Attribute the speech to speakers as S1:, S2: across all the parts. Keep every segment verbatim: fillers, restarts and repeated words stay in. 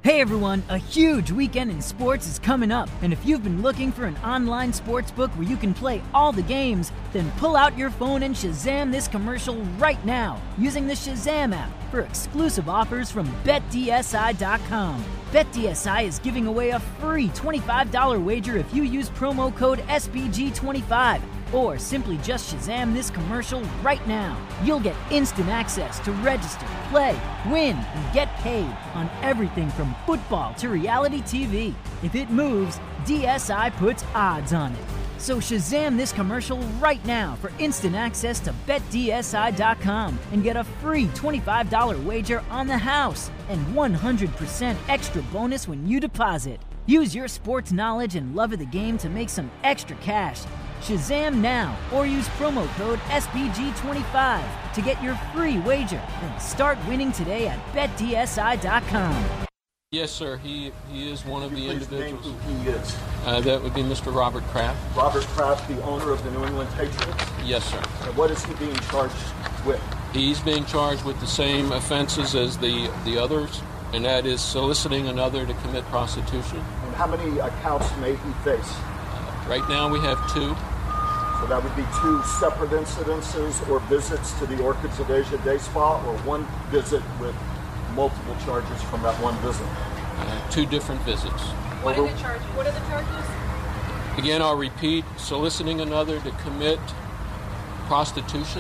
S1: Hey everyone, a huge weekend in sports is coming up, and if you've been looking for an online sports book where you can play all the games, then pull out your phone and Shazam this commercial right now using the Shazam app for exclusive offers from Bet D S I dot com. Bet D S I is giving away a free twenty-five dollars wager if you use promo code S B G twenty-five. Or simply just Shazam this commercial right now. You'll get instant access to register, play, win, and get paid on everything from football to reality T V. If it moves, D S I puts odds on it. So Shazam this commercial right now for instant access to Bet D S I dot com and get a free twenty-five dollars wager on the house and one hundred percent extra bonus when you deposit. Use your sports knowledge and love of the game to make some extra cash. Shazam now, or use promo code S B G twenty-five to get your free wager and start winning today at Bet D S I dot com.
S2: Yes, sir. He he is one of the individuals.
S3: Name who he is.
S2: Uh, that would be Mister Robert Kraft.
S3: Robert Kraft, the owner of the New England Patriots.
S2: Yes, sir.
S3: And what is he being charged with?
S2: He's being charged with the same offenses as the, the others, and that is soliciting another to commit prostitution.
S3: And how many accounts may he face?
S2: Uh, right now we have two.
S3: So that would be two separate incidences or visits to the Orchids of Asia Day Spa, or one visit with multiple charges from that one visit?
S2: Uh, two different visits.
S4: What are the charges? What are the charges?
S2: Again, I'll repeat, soliciting another to commit prostitution.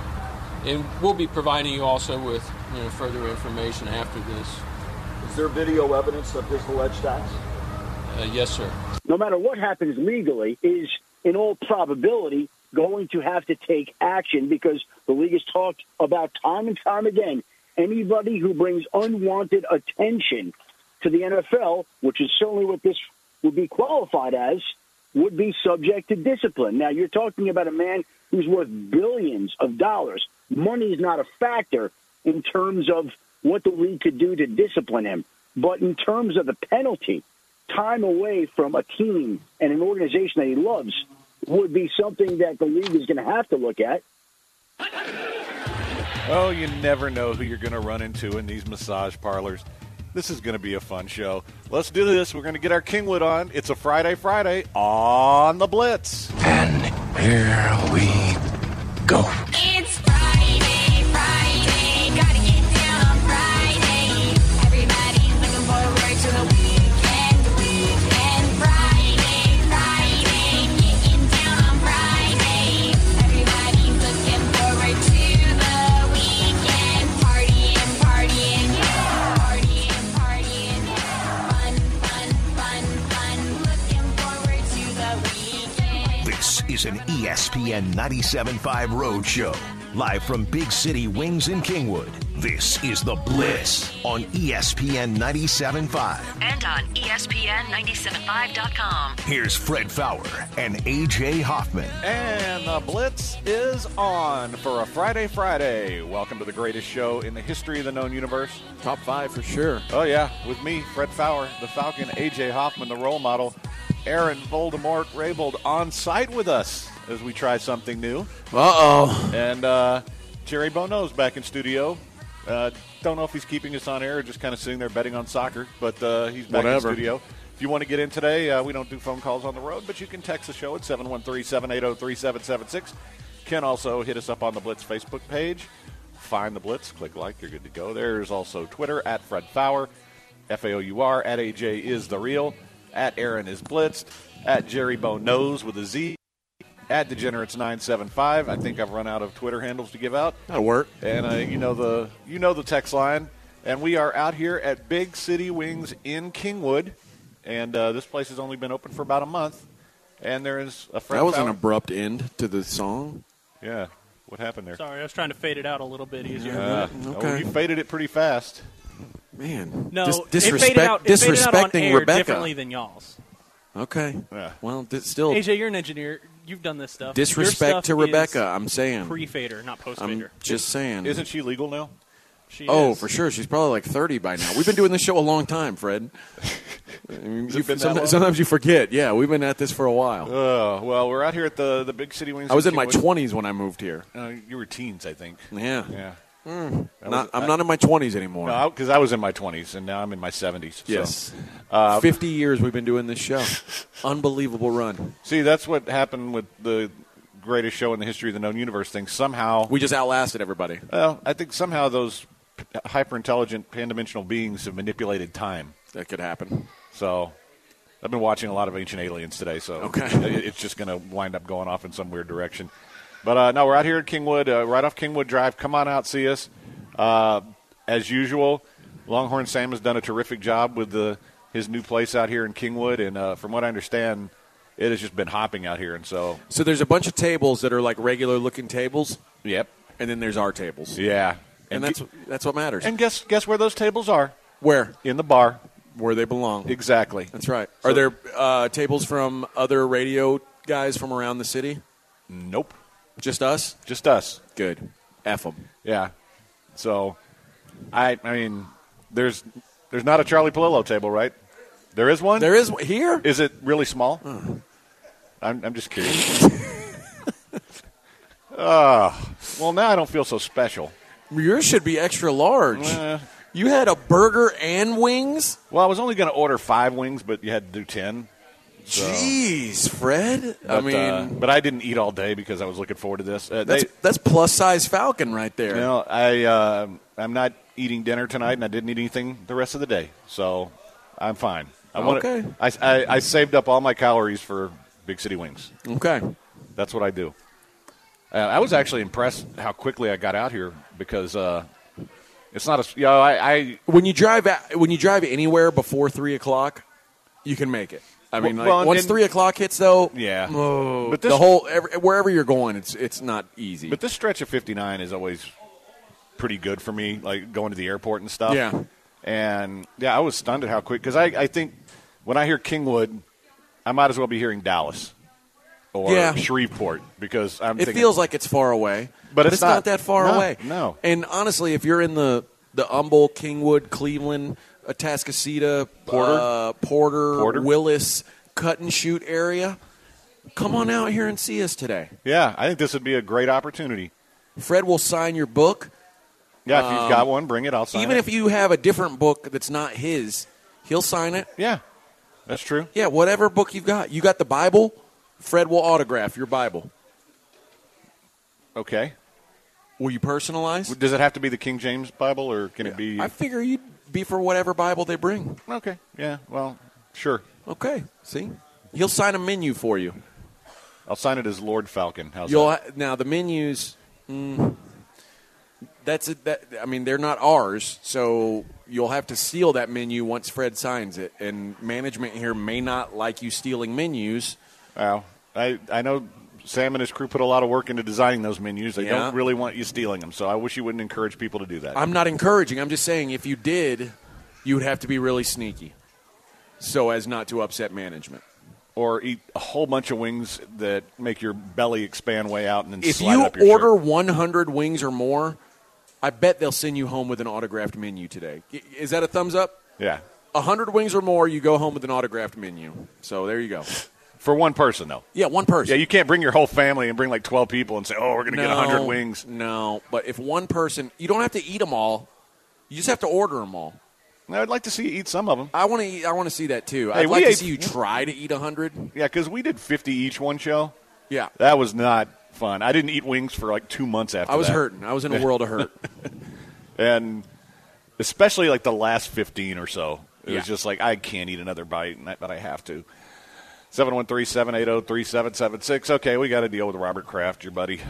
S2: And we'll be providing you also with you know, further information after this.
S3: Is there video evidence of his alleged acts?
S2: Uh, yes, sir.
S5: No matter what happens legally, is in all probability going to have to take action, because the league has talked about time and time again, anybody who brings unwanted attention to the N F L, which is certainly what this would be qualified as, would be subject to discipline. Now, you're talking about a man who's worth billions of dollars. Money is not a factor in terms of what the league could do to discipline him. But in terms of the penalty, time away from a team and an organization that he loves would be something that the league is going to have to look at.
S6: Oh, you never know who you're going to run into in these massage parlors. This is going to be a fun show. Let's do this. We're going to get our Kingwood on. It's a Friday Friday on the Blitz.
S7: And here we go.
S8: It's Friday, Friday. Gotta get down on Friday. Everybody's looking forward to the weekend, weekend. Friday, Friday. Getting down on Friday. Everybody's looking forward to the weekend. Partying, partying, partying, partying. Fun, fun, fun, fun. Looking forward to the weekend.
S9: This is an E S P N ninety-seven point five Road Show, live from Big City Wings in Kingwood. This is The Blitz on E S P N ninety-seven point five.
S10: And on E S P N ninety-seven point five dot com.
S9: Here's Fred Fowler and A J Hoffman.
S6: And the Blitz is on for a Friday Friday. Welcome to the greatest show in the history of the known universe.
S11: Top five for sure.
S6: Oh, yeah. With me, Fred Fowler, the Falcon, A J Hoffman, the role model, Aaron Voldemort Raybold on site with us as we try something new.
S11: Uh-oh.
S6: And uh, Jerry Bono's back in studio. Uh, don't know if he's keeping us on air or just kind of sitting there betting on soccer, but uh, he's back
S11: Whatever.
S6: in studio. If you want to get in today, uh, we don't do phone calls on the road, but you can text the show at seven one three, seven eight zero, three seven seven six. Can also hit us up on the Blitz Facebook page. Find the Blitz, click like, you're good to go. There's also Twitter, at Fred Fowler, F A O U R, at A J is the real, at Aaron is blitzed, at Jerry Bo knows with a Z, at Degenerates nine seven five. I think I've run out of Twitter handles to give out.
S11: That'll work.
S6: And uh, you know the you know the text line. And we are out here at Big City Wings in Kingwood. And uh, this place has only been open for about a month. And there is a friend.
S11: That was
S6: Fowler.
S11: an abrupt end to the song.
S6: Yeah. What happened there?
S12: Sorry, I was trying to fade it out a little bit easier.
S6: Uh,
S11: okay.
S6: Oh, you faded it pretty fast.
S11: Man.
S12: No,
S11: Dis-
S12: it
S11: disrespect,
S12: faded out, it faded out on
S11: disrespecting
S12: air
S11: Rebecca.
S12: differently than y'all's.
S11: Okay.
S6: Yeah.
S11: Well, th- still.
S12: A J, you're an engineer. You've done this stuff.
S11: Disrespect
S12: Your stuff
S11: to Rebecca,
S12: is
S11: I'm saying.
S12: Pre-fader, not
S11: I'm
S12: post-fader.
S11: just saying.
S6: Isn't she legal now?
S12: She
S11: oh,
S12: is.
S11: for sure. She's probably like thirty by now. We've been doing this show a long time, Fred. I mean,
S6: Has
S11: you,
S6: it been that
S11: sometimes,
S6: long?
S11: sometimes you forget. Yeah, we've been at this for a while.
S6: Oh, well, we're out here at the, the Big City Wings.
S11: I was in my
S6: Kingwood.
S11: twenties when I moved here.
S6: Uh, you were teens, I think.
S11: Yeah.
S6: Yeah.
S11: Mm,
S6: I
S11: not,
S6: was-
S11: I'm
S6: I-
S11: not in my twenties anymore.
S6: No, because I was in my twenties, and now I'm in my seventies. so.
S11: Yes.
S6: Uh,
S11: fifty years we've been doing this show. Unbelievable run.
S6: See, that's what happened with the greatest show in the history of the known universe thing. Somehow,
S11: We just outlasted everybody.
S6: well, I think somehow those hyper intelligent pan-dimensional beings have manipulated time.
S11: That could happen.
S6: So I've been watching a lot of Ancient Aliens today, so
S11: Okay.
S6: it- it's just going to wind up going off in some weird direction. But uh, no, we're out here at Kingwood, uh, right off Kingwood Drive. Come on out, see us. Uh, as usual, Longhorn Sam has done a terrific job with the his new place out here in Kingwood, and uh, from what I understand, it has just been hopping out here. And so,
S11: So there's a bunch of tables that are like regular-looking tables.
S6: Yep.
S11: And then there's our tables.
S6: Yeah.
S11: And,
S6: And
S11: that's
S6: ge-
S11: that's what matters.
S6: And guess guess where those tables are?
S11: Where?
S6: In the bar.
S11: Where they belong.
S6: Exactly.
S11: That's right.
S6: So-
S11: Are there uh, tables from other radio guys from around the city?
S6: Nope.
S11: Just us?
S6: Just us.
S11: Good. F them.
S6: Yeah. So, I I mean, there's there's not a Charlie Palillo table, right? There is one?
S11: There is here?
S6: Is it really small? I'm, I'm just curious. uh, well, now I don't feel so special.
S11: Yours should be extra large.
S6: Eh.
S11: You had a burger and wings?
S6: Well, I was only going to order five wings, but you had to do ten. So.
S11: Jeez, Fred.
S6: But,
S11: I mean,
S6: uh, but I didn't eat all day because I was looking forward to this. Uh,
S11: that's
S6: they,
S11: that's plus size Falcon right there.
S6: you know, I uh, I'm not eating dinner tonight, and I didn't eat anything the rest of the day, so I'm fine. I wanna-
S11: Okay.
S6: I, I, I saved up all my calories for Big City Wings.
S11: Okay.
S6: That's what I do. Uh, I was actually impressed how quickly I got out here because uh, it's not a. You know, I, I
S11: When you drive at, when you drive anywhere before three o'clock, you can make it. I mean,
S6: Well,
S11: like,
S6: well,
S11: once
S6: and-
S11: three o'clock hits, though,
S6: yeah.
S11: oh,
S6: But this-
S11: the whole every, wherever you're going, it's it's not easy.
S6: But this stretch of fifty-nine is always pretty good for me, like going to the airport and stuff.
S11: Yeah.
S6: And, yeah, I was stunned at how quick, because I, I think when I hear Kingwood, I might as well be hearing Dallas or
S11: Yeah.
S6: Shreveport, because I'm
S11: it
S6: thinking.
S11: feels like it's far away,
S6: But it's
S11: it's not,
S6: not.
S11: that far
S6: No,
S11: away.
S6: no.
S11: And honestly, if you're in the the Humboldt, Kingwood, Cleveland, Atascocita,
S6: Porter.
S11: uh, Porter,
S6: Porter.
S11: Willis, Cut and Shoot area, come on out here and see us today.
S6: Yeah, I think this would be a great opportunity.
S11: Fred will sign your book.
S6: Yeah, if you've
S11: Um,
S6: got one, bring it. I'll sign
S11: Even
S6: it.
S11: if you have a different book that's not his, he'll sign it.
S6: Yeah, that's true.
S11: Yeah, whatever book you've got. You got the Bible, Fred will autograph your Bible.
S6: Okay.
S11: Will you personalize?
S6: Does it have to be the King James Bible, or can it be?
S11: I figure you'd be for whatever Bible they bring.
S6: Okay. Yeah. Well, sure.
S11: Okay. See? He'll sign a menu for you.
S6: I'll sign it as Lord Falcon. How's
S11: You'll
S6: that?
S11: ha- now the menus. Mm, that's it. That I mean, they're not ours, so you'll have to steal that menu once Fred signs it. And management here may not like you stealing menus.
S6: Well, I I know Sam and his crew put a lot of work into designing those menus. They
S11: Yeah.
S6: don't really want you stealing them, so I wish you wouldn't encourage people to do that.
S11: I'm not encouraging. I'm just saying if you did, you would have to be really sneaky, so as not to upset management.
S6: Or eat a whole bunch of wings that make your belly expand way out and then
S11: If
S6: slide
S11: you
S6: up your
S11: order
S6: shirt.
S11: one hundred wings or more, I bet they'll send you home with an autographed menu today. I- Is that a thumbs up?
S6: Yeah.
S11: one hundred wings or more, you go home with an autographed menu. So there you go.
S6: For one person, though.
S11: Yeah, one person.
S6: Yeah, you can't bring your whole family and bring like twelve people and say, oh, we're going to get one hundred wings.
S11: No, but if one person, you don't have to eat them all. You just have to order them all.
S6: I'd like to see you eat some of them.
S11: I want to eat. I want to see that too.
S6: Hey,
S11: I'd
S6: we
S11: like to
S6: ate-
S11: see you try to eat one hundred.
S6: Yeah, because we did fifty each one show.
S11: Yeah.
S6: That was not fun. I didn't eat wings for like two months after
S11: I was
S6: that.
S11: hurting. I was in a world of hurt.
S6: And especially like the last fifteen or so. It
S11: Yeah.
S6: was just like, I can't eat another bite, and I- but I have to. seven one three, seven eight zero, three seven seven six. Okay, we got to deal with Robert Kraft, your buddy.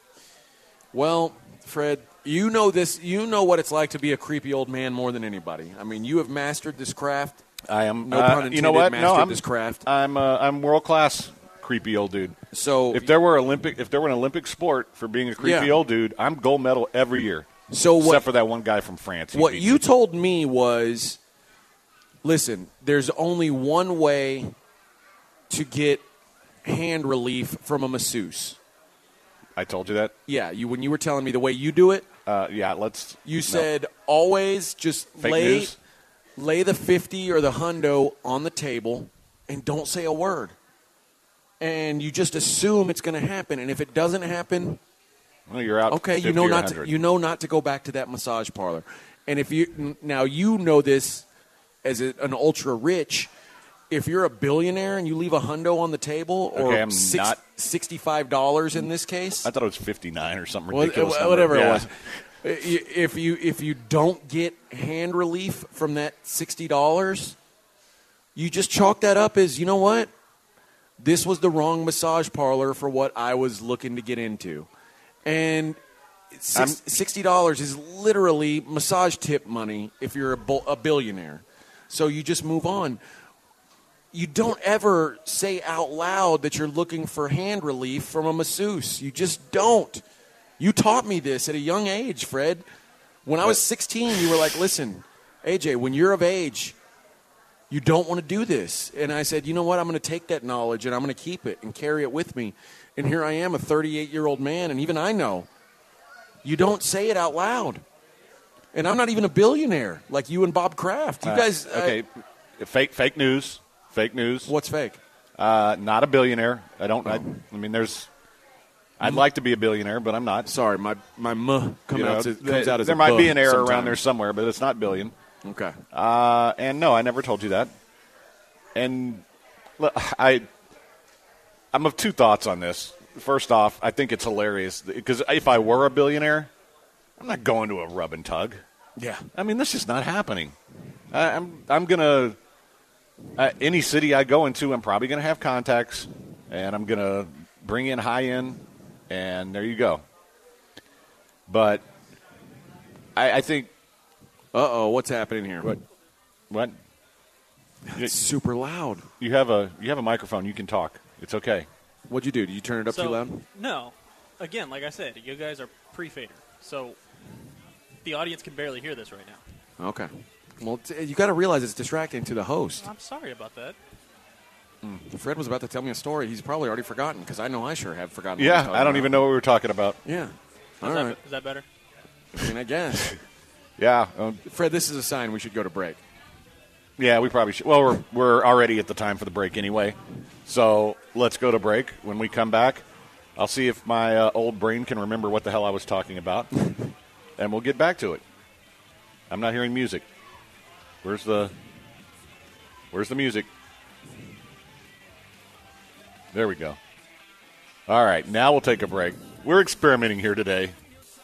S11: Well, Fred, you know this. You know what it's like to be a creepy old man more than anybody. I mean, you have mastered this craft.
S6: I am.
S11: No
S6: uh,
S11: pun intended.
S6: you know what?
S11: Mastered
S6: No, I'm,
S11: this craft.
S6: I'm, uh, I'm world class creepy old dude.
S11: So
S6: if there were Olympic, if there were an Olympic sport for being a creepy
S11: Yeah.
S6: old dude, I'm gold medal every year.
S11: So
S6: except
S11: what-
S6: for that one guy from France. He
S11: What
S6: beat
S11: you
S6: me.
S11: told me was, listen, there's only one way to get hand relief from a masseuse.
S6: I told you that.
S11: Yeah, you when you were telling me the way you do it,
S6: Uh, yeah, let's.
S11: you
S6: no.
S11: said always just
S6: Fake
S11: lay
S6: news?
S11: lay the fifty or the hundo on the table and don't say a word. And you just assume it's going to happen, and if it doesn't happen,
S6: Well, you're out.
S11: Okay, you
S6: fifty
S11: know
S6: or
S11: not
S6: one
S11: to,
S6: hundred.
S11: you know not to go back to that massage parlor. And if you now you know this as a, an ultra rich, if you're a billionaire and you leave a hundo on the table, or
S6: Okay, I'm
S11: six,
S6: not-
S11: sixty-five dollars in this case,
S6: I thought it was fifty-nine or something
S11: Well,
S6: ridiculous.
S11: uh,
S6: number.
S11: whatever
S6: Yeah.
S11: it was. If you if you don't get hand relief from that sixty dollars, you just chalk that up as, you know what? This was the wrong massage parlor for what I was looking to get into. And six, sixty dollars is literally massage tip money if you're a, bu- a billionaire. So you just move on. You don't ever say out loud that you're looking for hand relief from a masseuse. You just don't. You taught me this at a young age, Fred. When I was sixteen, you were like, listen, A J, when you're of age, you don't want to do this. And I said, you know what? I'm going to take that knowledge and I'm going to keep it and carry it with me. And here I am, a thirty-eight-year-old man, and even I know you don't say it out loud. And I'm not even a billionaire like you and Bob Kraft. You
S6: Uh,
S11: guys.
S6: okay, fake fake news. Fake news.
S11: What's fake?
S6: Uh, not a billionaire. I don't. I, I mean, there's. I'd like to be a billionaire, but I'm not.
S11: Sorry, my my m come
S6: You know,
S11: out, comes
S6: th-
S11: out as
S6: there
S11: a
S6: might
S11: buh
S6: be an error
S11: sometimes.
S6: around there somewhere, but it's not billion.
S11: Okay.
S6: Uh, and no, I never told you that. And look, I, I'm of two thoughts on this. First off, I think it's hilarious because if I were a billionaire, I'm not going to a rub and tug.
S11: Yeah.
S6: I mean, that's just not happening. I, I'm I'm gonna uh, any city I go into, I'm probably gonna have contacts, and I'm gonna bring in high end, and there you go. But I, I think.
S11: Uh oh, what's happening here?
S6: What? What?
S11: It's super loud.
S6: You have a you have a microphone. You can talk. It's okay.
S11: What'd you do? Did you turn it up
S12: so,
S11: too loud?
S12: No. Again, like I said, you guys are pre-fader, so the audience can barely hear this right now.
S11: Okay. Well, t- you got to realize it's distracting to the host.
S12: I'm sorry about that.
S11: Mm. Fred was about to tell me a story. He's probably already forgotten because I know I sure have forgotten. what
S6: Yeah,
S11: we're talking
S6: I don't
S11: about.
S6: even know what we were talking about.
S11: Yeah.
S12: Is,
S11: All
S12: that,
S11: right.
S12: is that better?
S11: I mean, I guess.
S6: Yeah. Um,
S11: Fred, this is a sign we should go to break.
S6: Yeah, we probably should. Well, we're we're already at the time for the break anyway, so let's go to break. When we come back, I'll see if my uh, old brain can remember what the hell I was talking about, and we'll get back to it. I'm not hearing music. Where's the Where's the music? There we go. All right, now we'll take a break. We're experimenting here today.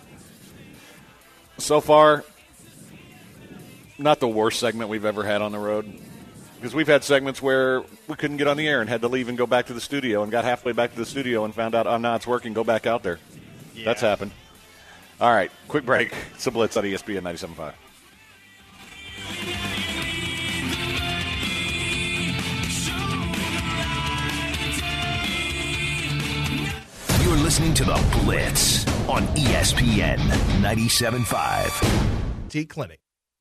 S6: So far, not the worst segment we've ever had on the road, because we've had segments where we couldn't get on the air and had to leave and go back to the studio, and got halfway back to the studio and found out, oh, no, it's working, go back out there.
S12: Yeah.
S6: That's happened. All right, quick break. It's the Blitz on E S P N ninety-seven point five.
S9: You're listening to The Blitz on E S P N ninety-seven point five.
S13: T-Clinic.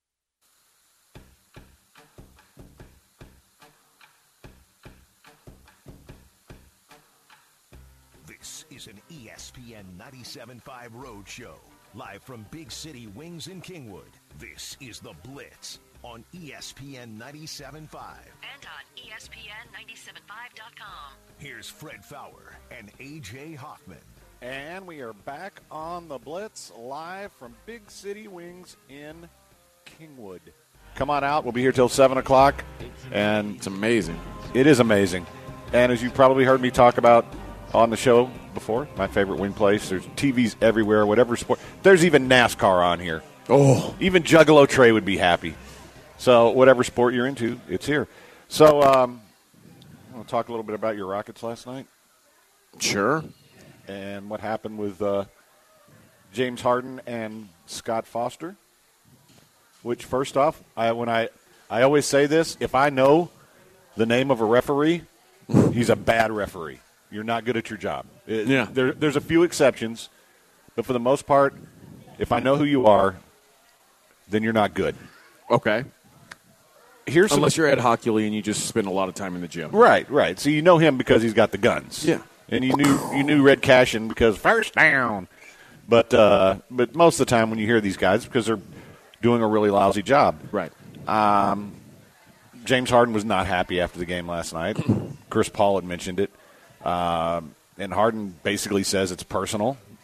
S9: This is an E S P N ninety-seven point five road show. Live from Big City Wings in Kingwood. This is The Blitz on E S P N ninety-seven point five.
S10: And on E S P N ninety-seven point five dot com.
S9: Here's Fred Fowler and A J Hoffman.
S6: And we are back on the Blitz, live from Big City Wings in Kingwood. Come on out. We'll be here till seven o'clock. And
S11: it's amazing.
S6: It is amazing. And as you probably heard me talk about on the show before, my favorite wing place, there's T Vs everywhere, whatever sport. There's even NASCAR on here.
S11: Oh.
S6: Even Juggalo Trey would be happy. So whatever sport you're into, it's here. So um, I want to talk a little bit about your Rockets last night.
S11: Sure.
S6: And what happened with uh, James Harden and Scott Foster. Which, first off, I when I I always say this: if I know the name of a referee, he's a bad referee. You're not good at your job. It,
S11: Yeah.
S6: There, there's a few exceptions, but for the most part, if I know who you are, then you're not good.
S11: Okay.
S6: Here's some-
S11: Unless you're Ed Hockley and you just spend a lot of time in the gym.
S6: Right, right. So you know him because he's got the guns.
S11: Yeah.
S6: And you knew you knew Red Cashin because first down. But uh, but most of the time when you hear these guys, because they're doing a really lousy job.
S11: Right.
S6: Um, James Harden was not happy after the game last night. Chris Paul had mentioned it. Um, and Harden basically says it's personal.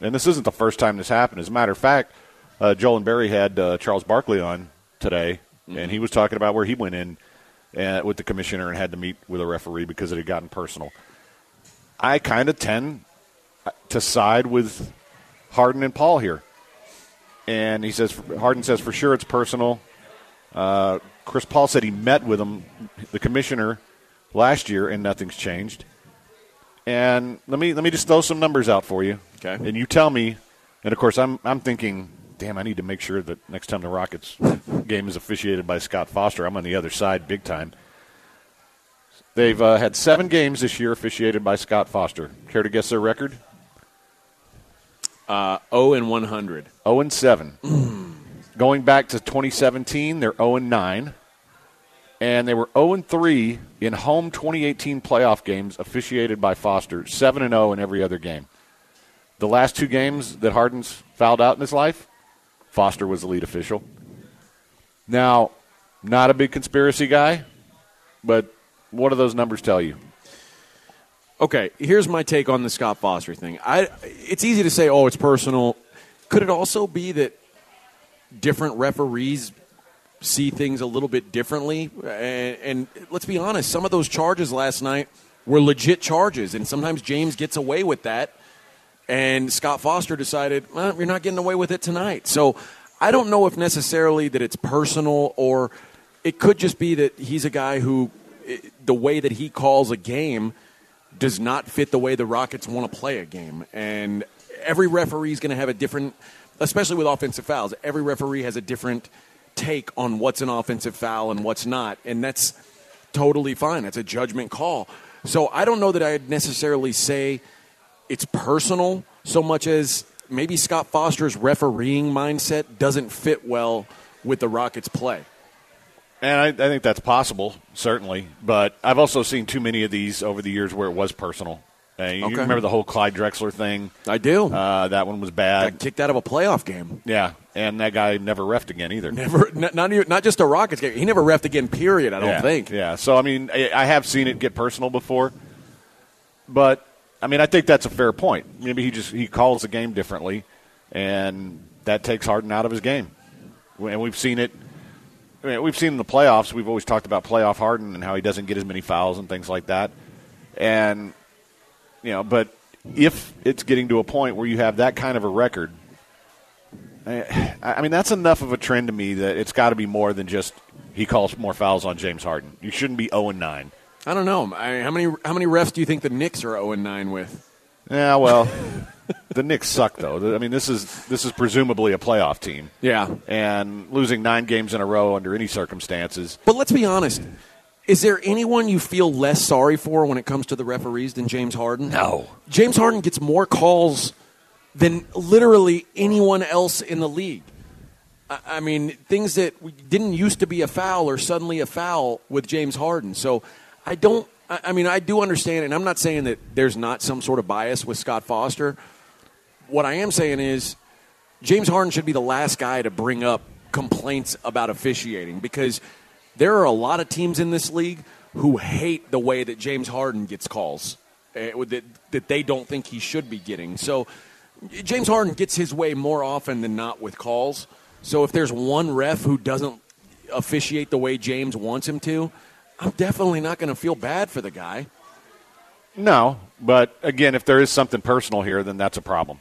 S6: And this isn't the first time this happened. As a matter of fact, uh, Joel and Barry had uh, Charles Barkley on today, mm-hmm. and he was talking about where he went in uh, with the commissioner and had to meet with a referee because it had gotten personal. I kind of tend to side with Harden and Paul here. And he says, Harden says, for sure it's personal. Uh, Chris Paul said he met with him, the commissioner, last year, and nothing's changed. And let me let me just throw some numbers out for you.
S11: Okay.
S6: And you tell me. And of course, I'm I'm thinking, damn, I need to make sure that next time the Rockets game is officiated by Scott Foster, I'm on the other side big time. They've uh, had seven games this year officiated by Scott Foster. Care to guess their record?
S11: Uh, oh and one hundred.
S6: oh and seven. Going back to twenty seventeen, they're oh and nine. And they were oh and three in home twenty eighteen playoff games officiated by Foster, seven and oh in every other game. The last two games that Harden's fouled out in his life, Foster was the lead official. Now, not a big conspiracy guy, but what do those numbers tell you?
S11: Okay, here's my take on the Scott Foster thing. I, it's easy to say, oh, it's personal. Could it also be that different referees see things a little bit differently? And, and let's be honest, some of those charges last night were legit charges, and sometimes James gets away with that, and Scott Foster decided, well, you're not getting away with it tonight. So I don't know if necessarily that it's personal, or it could just be that he's a guy who, the way that he calls a game does not fit the way the Rockets want to play a game. And every referee is going to have a different, especially with offensive fouls, every referee has a different take on what's an offensive foul and what's not. And that's totally fine. That's a judgment call. So I don't know that I'd necessarily say it's personal so much as maybe Scott Foster's refereeing mindset doesn't fit well with the Rockets' play.
S6: And I, I think that's possible, certainly. But I've also seen too many of these over the years where it was personal. Uh, you
S11: Okay.
S6: remember the whole Clyde Drexler thing?
S11: I do.
S6: Uh, that one was bad.
S11: Got kicked out of a playoff game.
S6: Yeah, and that guy never reffed again either.
S11: Never, not not, even, not just a Rockets game. He never reffed again. Period. I don't
S6: yeah,
S11: think.
S6: Yeah. So I mean, I, I have seen it get personal before, but I mean, I think that's a fair point. Maybe he just he calls the game differently, and that takes Harden out of his game. And we've seen it. I mean, we've seen in the playoffs. We've always talked about playoff Harden and how he doesn't get as many fouls and things like that. And you know, but if it's getting to a point where you have that kind of a record, I, I mean, that's enough of a trend to me that it's got to be more than just he calls more fouls on James Harden. You shouldn't be oh and nine.
S11: I don't know. I mean, how many how many refs do you think the Knicks are oh and nine with?
S6: Yeah, well, the Knicks suck though. I mean, this is this is presumably a playoff team.
S11: Yeah,
S6: and losing nine games in a row under any circumstances.
S11: But let's be honest. Is there anyone you feel less sorry for when it comes to the referees than James Harden?
S6: No.
S11: James Harden gets more calls than literally anyone else in the league. I, I mean, things that didn't used to be a foul are suddenly a foul with James Harden. So I don't – I mean, I do understand, and I'm not saying that there's not some sort of bias with Scott Foster. What I am saying is James Harden should be the last guy to bring up complaints about officiating because – there are a lot of teams in this league who hate the way that James Harden gets calls uh, that, that they don't think he should be getting. So James Harden gets his way more often than not with calls. So if there's one ref who doesn't officiate the way James wants him to, I'm definitely not going to feel bad for the guy.
S6: No, but again, if there is something personal here, then that's a problem.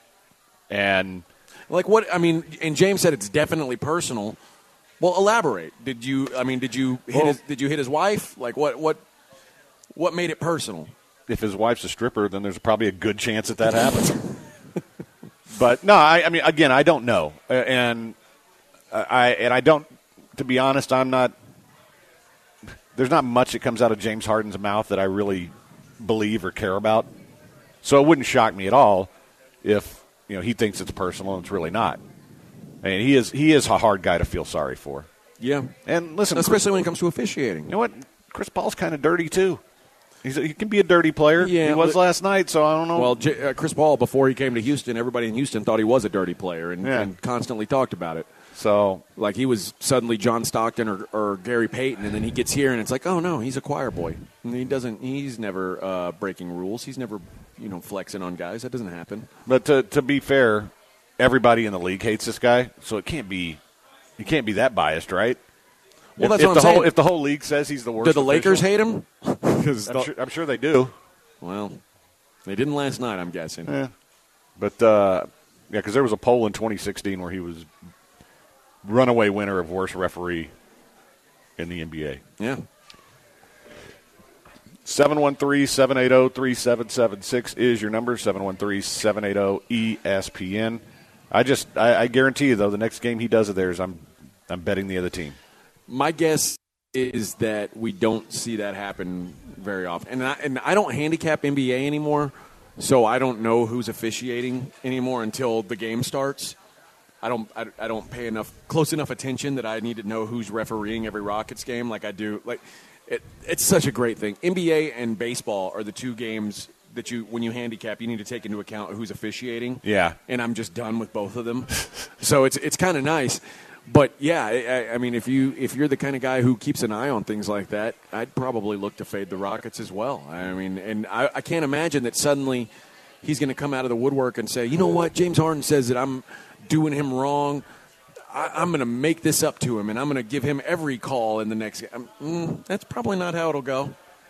S6: And
S11: like what I mean, and James said it's definitely personal. Well, elaborate. Did you? I mean, did you hit?
S6: Well,
S11: his, did you hit his wife? Like, what? What? What made it personal?
S6: If his wife's a stripper, then there's probably a good chance that that happens. But no, I, I mean, again, I don't know, and I and I don't. To be honest, I'm not. There's not much that comes out of James Harden's mouth that I really believe or care about. So it wouldn't shock me at all if you know he thinks it's personal and it's really not. I mean, he is he is a hard guy to feel sorry for.
S11: Yeah.
S6: And listen,
S11: especially
S6: Chris,
S11: when it comes to officiating.
S6: You know what? Chris Paul's kind of dirty too. He's a, he can be a dirty player.
S11: Yeah,
S6: he was
S11: but,
S6: last night, so I don't know.
S11: Well, J- uh, Chris Paul, before he came to Houston, everybody in Houston thought he was a dirty player and,
S6: yeah.
S11: and constantly talked about it.
S6: So,
S11: like he was suddenly John Stockton or, or Gary Payton, and then he gets here and it's like, oh no, he's a choir boy. And he doesn't. He's never uh, breaking rules. He's never you know, flexing on guys. That doesn't happen.
S6: But to to be fair, everybody in the league hates this guy, so it can't be you can't be that biased, right?
S11: Well,
S6: if,
S11: that's
S6: if
S11: what
S6: the
S11: I'm saying.
S6: Whole, if the whole league says he's the worst,
S11: Do the
S6: official,
S11: Lakers hate him?
S6: I'm, sure, I'm sure they do.
S11: Well, they didn't last night, I'm guessing.
S6: Yeah. But, uh, yeah, because there was a poll in twenty sixteen where he was runaway winner of worst referee in the N B A.
S11: Yeah.
S6: seven one three, seven eight zero, three seven seven six is your number, seven one three, seven eight zero, E S P N. I just, I, I guarantee you, though, the next game he does of theirs, I'm, I'm betting the other team.
S11: My guess is that we don't see that happen very often. And I, and I don't handicap N B A anymore, so I don't know who's officiating anymore until the game starts. I don't I, I don't pay enough close enough attention that I need to know who's refereeing every Rockets game like I do. Like it, it's such a great thing. N B A and baseball are the two games that you when you handicap you need to take into account who's officiating.
S6: Yeah.
S11: And I'm just done with both of them. So it's it's kind of nice. But yeah, I, I mean, if you if you're the kind of guy who keeps an eye on things like that, I'd probably look to fade the Rockets as well. I mean, and I, I can't imagine that suddenly he's going to come out of the woodwork and say, you know what, James Harden says that I'm doing him wrong. I, I'm going to make this up to him, and I'm going to give him every call in the next game. Mm, that's probably not how it'll go.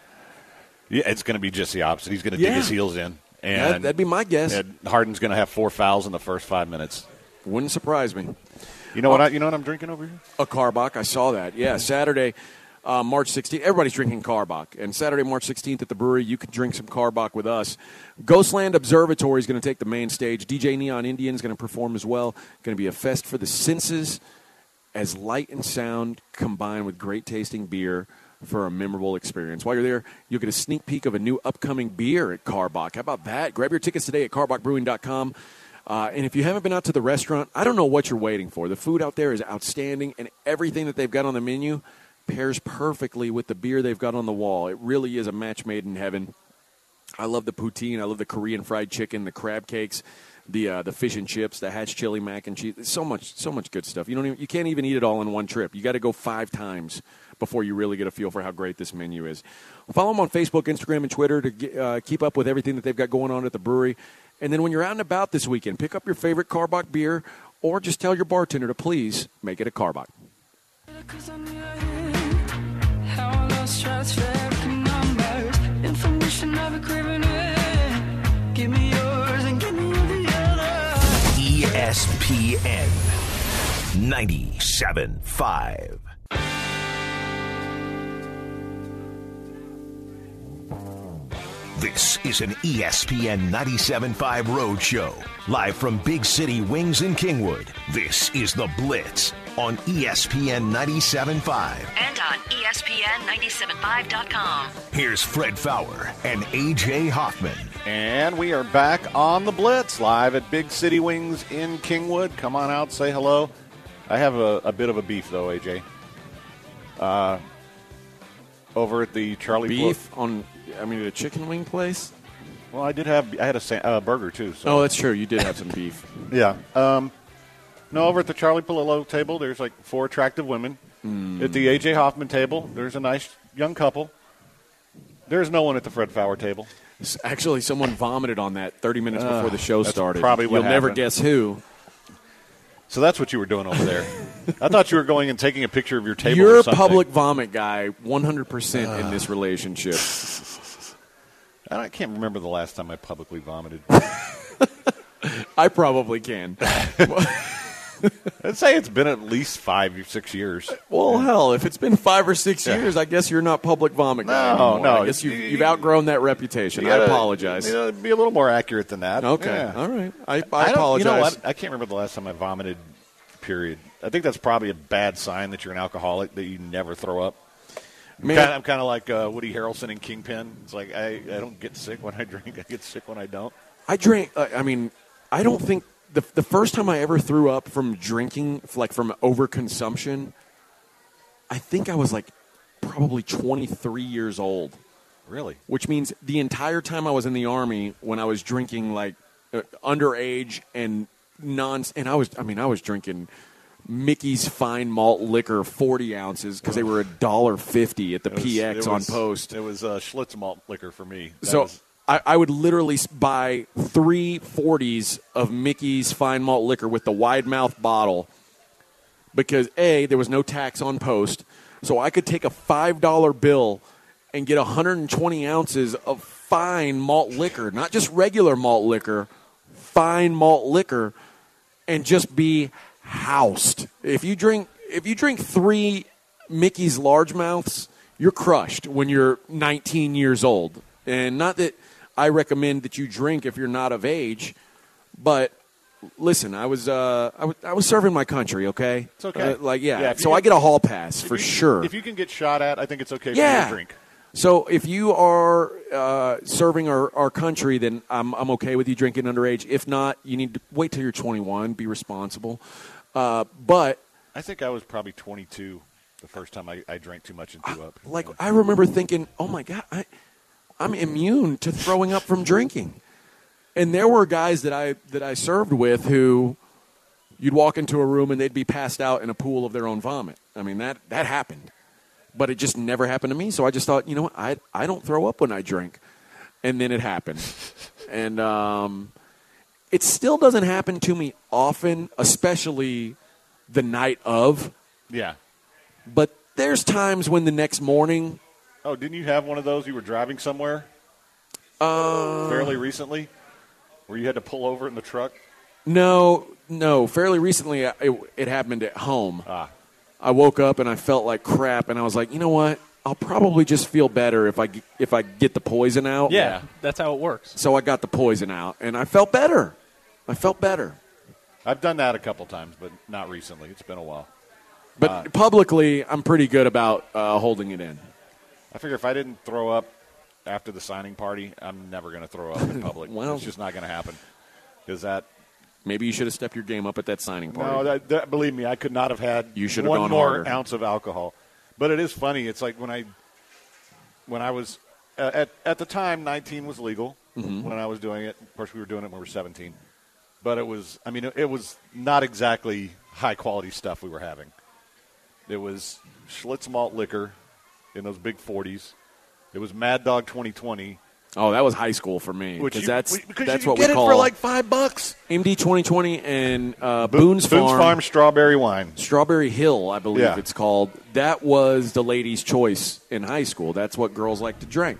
S6: Yeah, it's going to be just the opposite. He's going to
S11: Yeah.
S6: dig his heels in, and
S11: That- that'd be my guess.
S6: and Harden's going to have four fouls in the first five minutes.
S11: Wouldn't surprise me.
S6: You know what? I, you know what I'm drinking over here?
S11: A Carbach. I saw that. Yeah, Saturday, uh, March sixteenth. Everybody's drinking Carbach. And Saturday, March sixteenth at the brewery, you can drink some Carbach with us. Ghostland Observatory is going to take the main stage. D J Neon Indian is going to perform as well. Going to be a fest for the senses as light and sound combined with great tasting beer for a memorable experience. While you're there, you'll get a sneak peek of a new upcoming beer at Carbach. How about that? Grab your tickets today at carbach brewing dot com. Uh, and if you haven't been out to the restaurant, I don't know what you're waiting for. The food out there is outstanding, and everything that they've got on the menu pairs perfectly with the beer they've got on the wall. It really is a match made in heaven. I love the poutine. I love the Korean fried chicken, the crab cakes, the uh, the fish and chips, the hatch chili mac and cheese. It's so much, so much good stuff. You don't even, you can't even eat it all in one trip. You got to go five times before you really get a feel for how great this menu is. Follow them on Facebook, Instagram, and Twitter to get, uh, keep up with everything that they've got going on at the brewery. And then when you're out and about this weekend, pick up your favorite Carbach beer or just tell your bartender to please make it a Carbach.
S9: E S P N ninety-seven point five. This is an E S P N ninety-seven point five Road Show, live from Big City Wings in Kingwood. This is The Blitz on E S P N ninety-seven point five.
S10: And on E S P N ninety-seven five dot com.
S9: Here's Fred Fowler and A J Hoffman.
S6: And we are back on the Blitz, live at Big City Wings in Kingwood. Come on out, say hello. I have a, a bit of a beef, though, A J. Uh, over at the Charlie
S11: Beef
S6: Plo-
S11: on, I mean, at a chicken wing place?
S6: Well, I did have, I had a sa- uh, burger, too. So.
S11: Oh, that's true. You did have some beef.
S6: Yeah. Um, no, over at the Charlie Palillo table, there's like four attractive women.
S11: Mm.
S6: At the A J Hoffman table, there's a nice young couple. There's no one at the Fred Fowler table.
S11: Actually, someone vomited on that thirty minutes
S6: Uh,
S11: before the show
S6: that's
S11: started.
S6: probably what
S11: You'll never
S6: happened.
S11: guess who.
S6: So that's what you were doing over there. I thought you were going and taking a picture of your table.
S11: You're
S6: or
S11: a
S6: something.
S11: public vomit guy, one hundred percent
S6: Uh.
S11: in this relationship.
S6: I can't remember the last time I publicly vomited.
S11: I probably can.
S6: I'd say it's been at least five or six years.
S11: Well, hell, if it's been five or six
S6: Yeah.
S11: years, I guess you're not public vomit guy
S6: No,
S11: anymore.
S6: no,
S11: I guess
S6: you-
S11: you've, you've outgrown that reputation.
S6: You gotta-
S11: I apologize.
S6: You know, be a little more accurate than that.
S11: Okay,
S6: Yeah.
S11: all right. I, I,
S6: I don't-
S11: apologize.
S6: You know what? I can't remember the last time I vomited, period. I think that's probably a bad sign that you're an alcoholic, that you never throw up.
S11: Man.
S6: Kinda, I'm kind of like uh, Woody Harrelson in Kingpin. It's like I, I don't get sick when I drink. I get sick when I don't.
S11: I drank. Uh, I mean, I don't think the the first time I ever threw up from drinking, like from overconsumption, I think I was like probably twenty-three years old.
S6: Really?
S11: Which means the entire time I was in the Army, when I was drinking like uh, underage and non, and I was, I mean, I was drinking Mickey's Fine Malt Liquor, forty ounces, because they were a dollar fifty at the
S6: It was-
S11: P X
S6: it
S11: on
S6: was-
S11: post.
S6: It was uh, Schlitz malt liquor for me. That
S11: So
S6: was-
S11: I, I would literally s- buy three forties of Mickey's fine malt liquor with the wide mouth bottle because, A, there was no tax on post, so I could take a five dollar bill and get one hundred twenty ounces of fine malt liquor, not just regular malt liquor, fine malt liquor, and just be housed. If you drink, if you drink three Mickey's largemouths, you're crushed when you're nineteen years old. And not that I recommend that you drink if you're not of age, but listen, I was uh, I, w- I was serving my country, okay?
S6: It's okay.
S11: Uh, like, yeah,
S6: Yeah, if
S11: so
S6: you
S11: I
S6: get-
S11: get a hall pass for
S6: If you-
S11: sure.
S6: If you can get shot at, I think it's okay
S11: Yeah.
S6: for you to drink.
S11: So if you are uh, serving our, our country, then I'm, I'm okay with you drinking underage. If not, you need to wait till you're twenty-one, be responsible. Uh, but
S6: I think I was probably twenty-two the first time I, I drank too much and threw up.
S11: like I remember thinking, oh my God, I, I'm immune to throwing up from drinking. And there were guys that I that I served with who you'd walk into a room and they'd be passed out in a pool of their own vomit. I mean, that, that happened. But it just never happened to me. So I just thought, you know what, I, I don't throw up when I drink. And then it happened. And um, it still doesn't happen to me often, especially the night of.
S6: Yeah.
S11: But there's times when the next morning.
S6: Oh, didn't you have one of those? You were driving somewhere
S11: Uh,
S6: fairly recently where you had to pull over in the truck?
S11: No, no. Fairly recently, it, it happened at home.
S6: Ah.
S11: I woke up and I felt like crap, and I was like, you know what? I'll probably just feel better if I g- if I get the poison out.
S12: Yeah, that's how it works.
S11: So I got the poison out, and I felt better. I felt better.
S6: I've done that a couple times, but not recently. It's been a while.
S11: But
S6: Uh,
S11: publicly, I'm pretty good about uh, holding it in.
S6: I figure if I didn't throw up after the signing party, I'm never going to throw up in public.
S11: Well-
S6: it's just not going to happen. Because that.
S11: Maybe you should have stepped your game up at that signing party.
S6: No, that, that, believe me, I could not have had
S11: You should have
S6: one
S11: gone
S6: more
S11: harder.
S6: ounce of alcohol. But it is funny. It's like when I, when I was uh, at at the time, nineteen was legal
S11: Mhm.
S6: when I was doing it. Of course, we were doing it when we were seventeen. But it was, I mean, it, it was not exactly high quality stuff we were having. It was Schlitz malt liquor in those big forties. It was Mad Dog twenty twenty.
S11: Oh, that was high school for me.
S6: Which
S11: Because
S6: you-
S11: that's
S6: we- because
S11: that's
S6: you
S11: what
S6: get
S11: we
S6: it
S11: call
S6: for like five bucks.
S11: M D twenty twenty and uh,
S6: Bo-
S11: Boone's,
S6: Boone's
S11: Farm.
S6: Farm strawberry wine.
S11: Strawberry Hill, I believe
S6: Yeah.
S11: it's called. That was the ladies' choice in high school. That's what girls like to drink.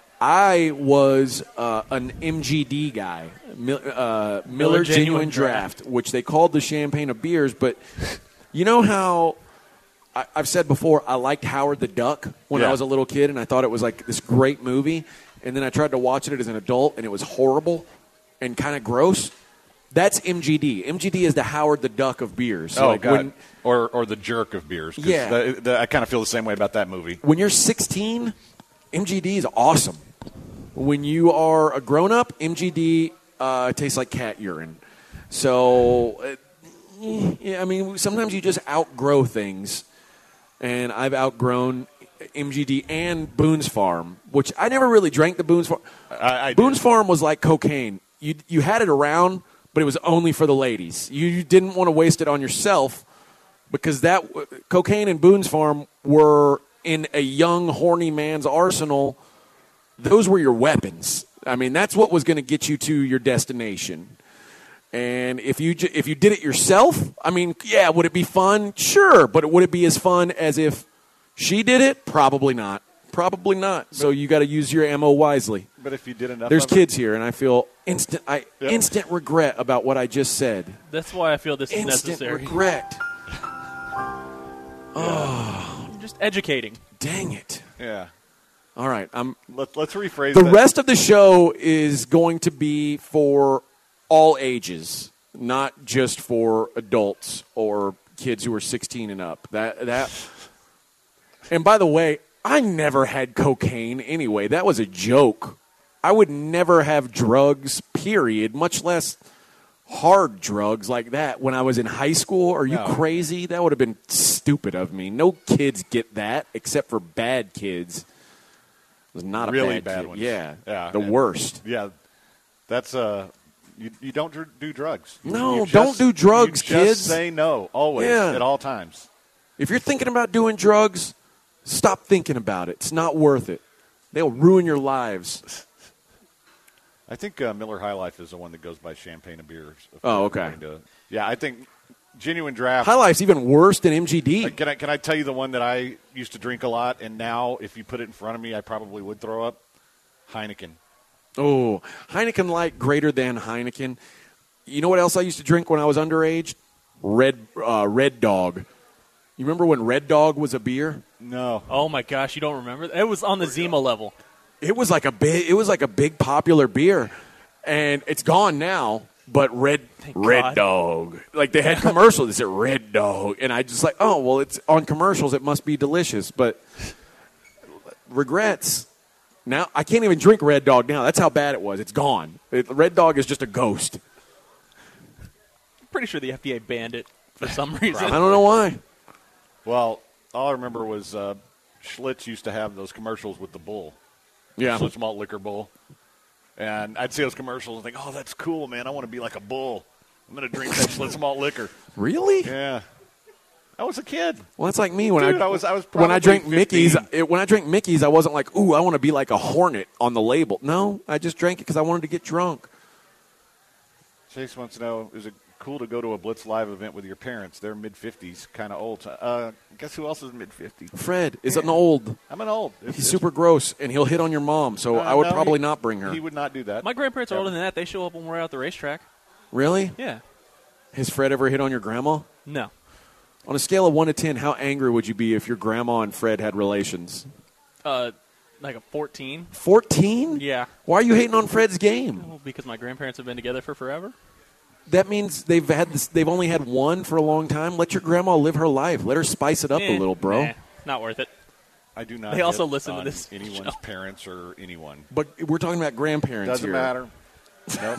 S11: I was uh, an M G D guy, Mil- uh, Miller,
S12: Miller
S11: Genuine,
S12: Genuine
S11: Draft,
S12: Draft.
S11: which they called the champagne of beers. But you know how I, I've said before, I liked Howard the Duck when
S6: Yeah.
S11: I was a little kid, and I thought it was like this great movie. And then I tried to watch it as an adult, and it was horrible and kind of gross. That's M G D. M G D is the Howard the Duck of beers. So
S6: Oh,
S11: like
S6: God.
S11: when,
S6: or, or the jerk of beers. 'cause
S11: Yeah.
S6: the- the- I kind of feel the same way about that movie.
S11: when you're sixteen, M G D is awesome. When you are a grown up, M G D uh, tastes like cat urine. So, uh, yeah, I mean, sometimes you just outgrow things. And I've outgrown M G D and Boone's Farm, which I never really drank the Boone's Farm.
S6: I, I
S11: Boone's Farm was like cocaine. You you had it around, but it was only for the ladies. You, you didn't want to waste it on yourself because that cocaine and Boone's Farm were in a young, horny man's arsenal. Those were your weapons. I mean, that's what was going to get you to your destination. And if you ju- if you did it yourself, I mean, yeah, would it be fun? Sure, but would it be as fun as if she did it? Probably not. Probably not. So you got to use your ammo wisely.
S6: But if you did enough
S11: There's
S6: of it-
S11: kids here, and I feel instant I
S6: Yep.
S11: instant regret about what I just said.
S12: That's why I feel this is
S11: Instant
S12: necessary.
S11: regret.
S12: I'm just educating.
S11: Dang it.
S6: Yeah.
S11: All right. I'm
S6: Let, let's rephrase
S11: The
S6: that.
S11: rest of the show is going to be for all ages, not just for adults or kids who are sixteen and up. That that. And by the way, I never had cocaine anyway. That was a joke. I would never have drugs, period, much less hard drugs like that when I was in high school. Are you
S6: No.
S11: crazy? That would have been stupid of me. No kids get that except for bad kids. It was not a
S6: really
S11: bad,
S6: bad
S11: kid.
S6: ones.
S11: Yeah,
S6: yeah,
S11: the
S6: and-
S11: worst.
S6: Yeah, that's uh, you, you don't dr- do drugs. You-
S11: No,
S6: you
S11: don't
S6: just-
S11: do drugs,
S6: you just
S11: kids.
S6: Say no always
S11: Yeah.
S6: at all times.
S11: If you're thinking about doing drugs, stop thinking about it. It's not worth it. They'll ruin your lives.
S6: I think uh, Miller High Life is the one that goes by Champagne and Beers.
S11: Oh, okay.
S6: To, yeah, I think Genuine Draft.
S11: High Life's even worse than M G D.
S6: Uh, can I can I tell you the one that I used to drink a lot, and now if you put it in front of me, I probably would throw up? Heineken.
S11: Oh, Heineken Light greater than Heineken. You know what else I used to drink when I was underage? Red uh, Red Dog. You remember when Red Dog was a beer?
S6: No.
S12: Oh my gosh, you don't remember? It was on the Zima level.
S11: It was like a big. It was like a big popular beer, and it's gone now. But Red
S12: Thank
S11: Red
S12: God.
S11: Dog, like they had commercials that said Red Dog, and I just like, oh well, it's on commercials. It must be delicious, but regrets. Now I can't even drink Red Dog now. That's how bad it was. It's gone. It, Red Dog is just a ghost.
S12: I'm pretty sure the F D A banned it for some reason.
S11: I don't know why.
S6: Well, all I remember was uh, Schlitz used to have those commercials with the bull.
S11: Yeah.
S6: Schlitz malt liquor bull. And I'd see those commercials and think, oh, that's cool, man. I want to be like a bull. I'm going to drink that Schlitz malt liquor.
S11: Really?
S6: Yeah. I was a kid.
S11: Well, that's like me when
S6: Dude,
S11: I,
S6: I was I was
S11: when I drank
S6: probably
S11: Mickey's.
S6: fifteen.
S11: It, when I drank Mickey's, I wasn't like, ooh, I want to be like a hornet on the label. No, I just drank it because I wanted to get drunk.
S6: Chase wants to know, is it cool to go to a Blitz Live event with your parents? They're mid-fifties, kind of old. Uh, guess who else is mid-fifties?
S11: Fred is an old.
S6: I'm an old. It's,
S11: He's
S6: it's-
S11: super gross, and he'll hit on your mom. So
S6: Uh,
S11: I would
S6: no,
S11: probably
S6: he-
S11: not bring her.
S6: He would not do that.
S12: My grandparents are older than that. They show up when we're out the racetrack.
S11: Really?
S12: Yeah.
S11: Has Fred ever hit on your grandma?
S12: No.
S11: On a scale of one to ten, how angry would you be if your grandma and Fred had relations?
S12: Uh, like a fourteen.
S11: Fourteen?
S12: Yeah.
S11: Why are you hating on Fred's game?
S12: Well, because my grandparents have been together for forever.
S11: That means they've had this, they've only had one for a long time. Let your grandma live her life. Let her spice it up
S12: Eh,
S11: a little, bro.
S12: nah, not worth it.
S6: I do not.
S12: They also
S6: hit
S12: listen to
S6: on
S12: this
S6: anyone's
S12: show.
S6: parents or anyone.
S11: But we're talking about grandparents
S6: Doesn't
S11: here.
S6: matter. No.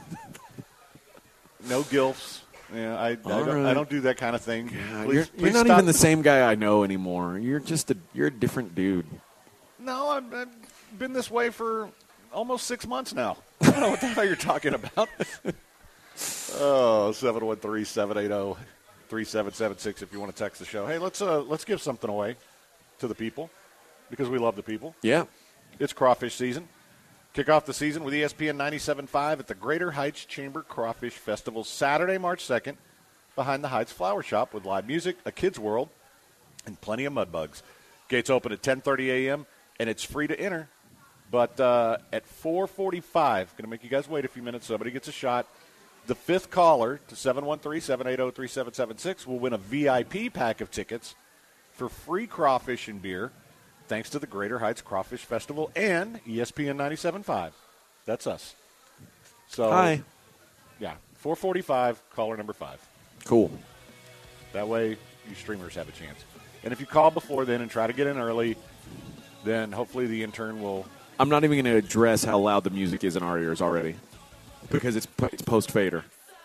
S6: No gilfs. Yeah, I, I, don't,
S11: right.
S6: I don't do that kind of thing.
S11: Yeah,
S6: Please-
S11: you're
S6: please
S11: you're not
S6: stop.
S11: even the same guy I know anymore. You're just a you're a different dude.
S6: No, I've, I've been this way for almost six months now. I don't know what the hell you're talking about. Oh, seven one three, seven eight zero, three seven seven six if you want to text the show. Hey, let's uh, let's give something away to the people because we love the people.
S11: Yeah.
S6: It's crawfish season. Kick off the season with E S P N ninety-seven point five at the Greater Heights Chamber Crawfish Festival Saturday, March second, behind the Heights Flower Shop with live music, a kids' world, and plenty of mud bugs. Gates open at ten thirty a.m., and it's free to enter. But uh, at four forty-five, going to make you guys wait a few minutes. Somebody gets a shot. The fifth caller to seven one three, seven eight zero, three seven seven six will win a V I P pack of tickets for free crawfish and beer, thanks to the Greater Heights Crawfish Festival and E S P N ninety-seven point five. That's us. So,
S11: Hi.
S6: Yeah, four forty-five, caller number five.
S11: Cool.
S6: That way, you streamers have a chance. And if you call before then and try to get in early, then hopefully the intern will.
S11: I'm not even going to address how loud the music is in our ears already because it's it's post fader.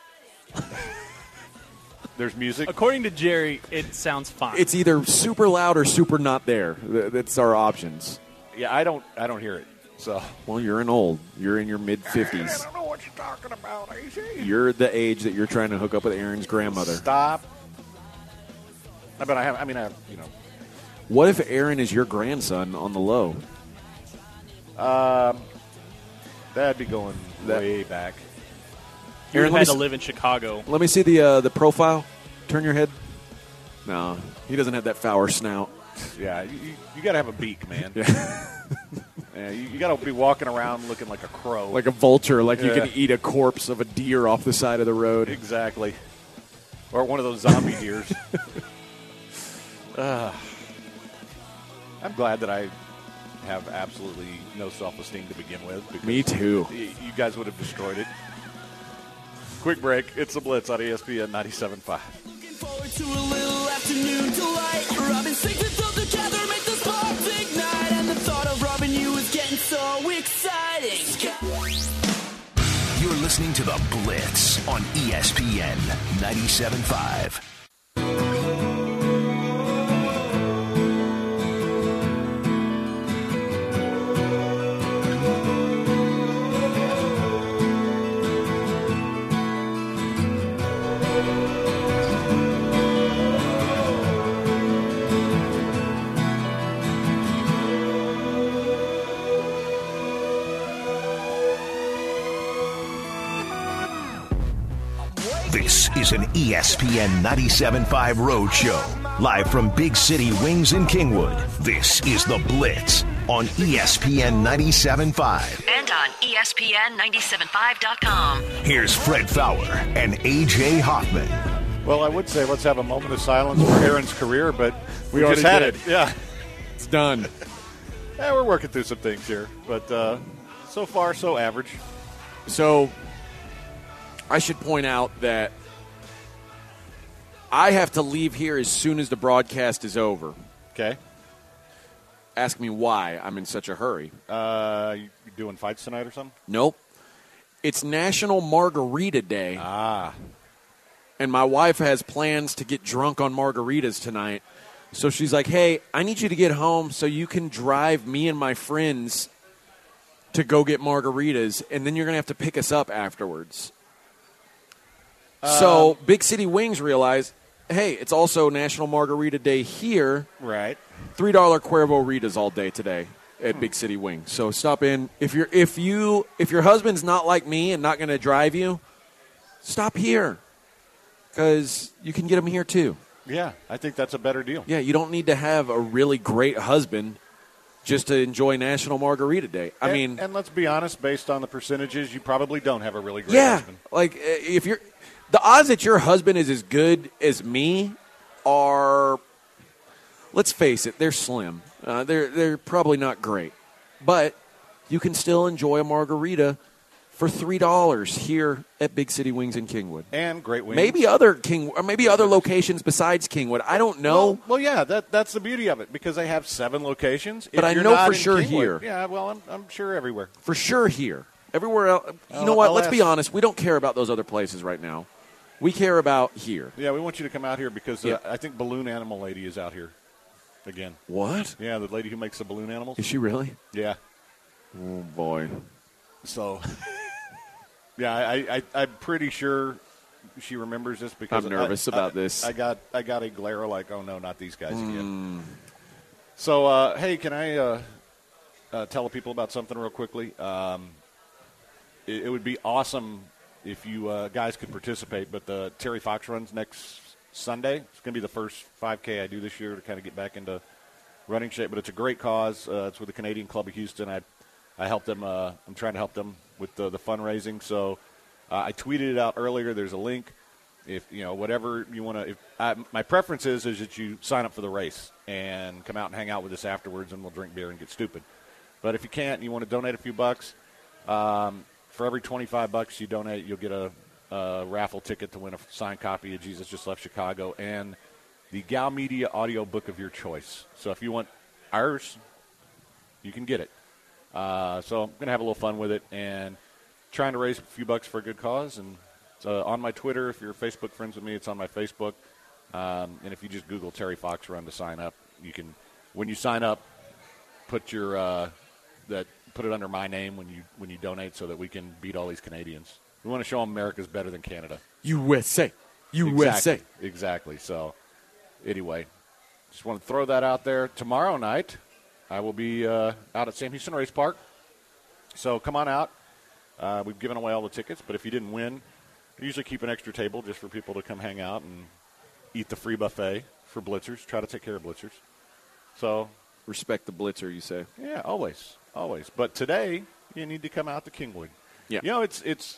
S6: There's music.
S12: According to Jerry, it sounds fine.
S11: It's either super loud or super not there. Th- That's our options.
S6: Yeah, I don't. I don't hear it. So.
S11: Well, you're an old. You're in your mid fifties.
S6: I don't know what you're talking about, A C.
S11: You're the age that you're trying to hook up with Aaron's grandmother.
S6: Stop. I bet I have. I mean, I have. You know.
S11: What if Aaron is your grandson on the low?
S6: Um, that'd be going way back.
S12: You
S11: Aaron, let
S12: had
S11: me
S12: to
S11: s-
S12: live in Chicago.
S11: Let me see the uh, the profile. Turn your head. No, he doesn't have that Fowler snout.
S6: Yeah, you, you, you got to have a beak, man.
S11: Yeah.
S6: Yeah, you, you got to be walking around looking like a crow,
S11: Like a vulture, like you
S6: Yeah.
S11: can eat a corpse of a deer off the side of the road.
S6: Exactly. Or one of those zombie deers. uh, I'm glad that I have absolutely no self-esteem to begin with. Because
S11: Me too.
S6: y- You guys would have destroyed it. Quick break. It's the Blitz on E S P N ninety-seven point five.
S13: Forward to a little afternoon delight. Robin sings it all together, make the sparks ignite. And the thought of robbing you is getting so exciting.
S9: You're listening to The Blitz on E S P N ninety-seven point five. This is an E S P N ninety-seven point five Road Show. Live from Big City Wings in Kingwood. This is The Blitz on E S P N ninety-seven point five.
S10: And on E S P N ninety-seven point five dot com.
S9: Here's Fred Fowler and A J Hoffman.
S6: Well, I would say let's have a moment of silence for Aaron's career, but we,
S11: We
S6: just
S11: already
S6: had
S11: did.
S6: it. Yeah.
S11: It's done.
S6: Yeah, we're working through some things here, but uh, so far, so average.
S11: So I should point out that I have to leave here as soon as the broadcast is over.
S6: Okay.
S11: Ask me why I'm in such a hurry.
S6: Uh, you doing fights tonight or something?
S11: Nope. It's National Margarita Day.
S6: Ah.
S11: And my wife has plans to get drunk on margaritas tonight. So she's like, hey, I need you to get home so you can drive me and my friends to go get margaritas, and then you're going to have to pick us up afterwards. Um, so Big City Wings realized, hey, it's also National Margarita Day here.
S6: Right.
S11: three dollar Cuervo Ritas all day today at Big City Wings. So stop in. If you're if you if your husband's not like me and not going to drive you, stop here because you can get them here too.
S6: Yeah, I think that's a better deal.
S11: Yeah, you don't need to have a really great husband just to enjoy National Margarita Day. I
S6: and,
S11: mean,
S6: and let's be honest, based on the percentages, you probably don't have a really great
S11: yeah,
S6: husband.
S11: like uh, if you're the odds that your husband is as good as me are, let's face it, they're slim. Uh, they're they're probably not great, but you can still enjoy a margarita for three dollars here at Big City Wings in Kingwood.
S6: And great wings.
S11: Maybe other King, or maybe other locations besides Kingwood. I don't know.
S6: Well, well, yeah, that that's the beauty of it because they have seven locations.
S11: But
S6: If
S11: I
S6: you're
S11: know
S6: not
S11: for
S6: in
S11: sure
S6: Kingwood-
S11: here.
S6: Yeah, well, I'm, I'm sure everywhere.
S11: For sure here. Everywhere else. You
S6: I'll-
S11: know what?
S6: I'll
S11: Let's be
S6: ask-
S11: honest. We don't care about those other places right now. We care about here.
S6: Yeah, we want you to come out here because uh,
S11: Yeah.
S6: I think Balloon Animal Lady is out here again.
S11: What?
S6: Yeah, the lady who makes the balloon animals.
S11: Is she really?
S6: Yeah.
S11: Oh, boy.
S6: So, yeah, I, I, I'm pretty sure she remembers this because
S11: I'm nervous
S6: I-
S11: about
S6: I-
S11: this.
S6: I got I got a glare like, oh no, not these guys
S11: Hmm.
S6: again. So, uh, hey, can I uh, uh, tell people about something real quickly? Um, it, it would be awesome if you uh, guys could participate, but the Terry Fox runs next Sunday. It's going to be the first five K I do this year to kind of get back into running shape, but it's a great cause. Uh, it's with the Canadian Club of Houston. I I helped them. Uh, I'm trying to help them with the, the fundraising. So uh, I tweeted it out earlier. There's a link. If you know whatever you want to. I, my preference is is that you sign up for the race and come out and hang out with us afterwards, and we'll drink beer and get stupid. But if you can't, and you want to donate a few bucks. Um, for every twenty-five bucks you donate, you'll get a, a raffle ticket to win a signed copy of Jesus Just Left Chicago and the Gal Media audio book of your choice. So if you want ours, you can get it. Uh, so I'm going to have a little fun with it and trying to raise a few bucks for a good cause. And it's uh, on my Twitter. If you're Facebook friends with me, it's on my Facebook. Um, and if you just Google Terry Fox Run to sign up, you can, when you sign up, put your uh, that put it under my name when you when you donate so that we can beat all these Canadians. We want to show them America's better than Canada.
S11: U S A. U S A.
S6: Exactly. Exactly. So, anyway, just want to throw that out there. Tomorrow night, I will be uh, out at Sam Houston Race Park. So come on out. Uh, we've given away all the tickets, but if you didn't win, I usually keep an extra table just for people to come hang out and eat the free buffet for blitzers. Try to take care of blitzers. So
S11: respect the blitzer, you say?
S6: Yeah, always, always. But today, you need to come out to Kingwood.
S11: Yeah.
S6: You know, it's it's